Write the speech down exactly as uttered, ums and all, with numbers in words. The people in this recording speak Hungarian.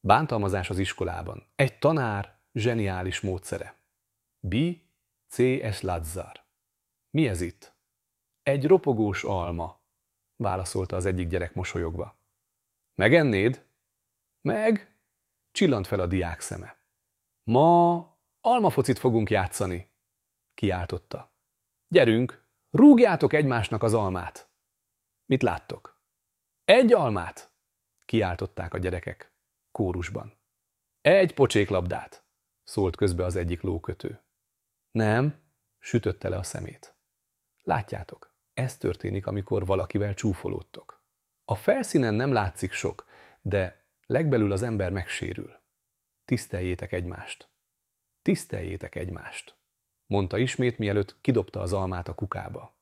Bántalmazás az iskolában. Egy tanár zseniális módszere. Bi C S Lazzar. Mi ez itt? Egy ropogós alma, válaszolta az egyik gyerek mosolyogva. Megennéd? Meg? Csillant fel a diák szeme. Ma almafocit fogunk játszani, kiáltotta. Gyerünk, rúgjátok egymásnak az almát. Mit láttok? Egy almát, kiáltották a gyerekek, kórusban. Egy pocséklabdát, szólt közbe az egyik lókötő. Nem, sütötte le a szemét. Látjátok, ez történik, amikor valakivel csúfolódtok. A felszínen nem látszik sok, de legbelül az ember megsérül. Tiszteljétek egymást. Tiszteljétek egymást, mondta ismét, mielőtt kidobta az almát a kukába.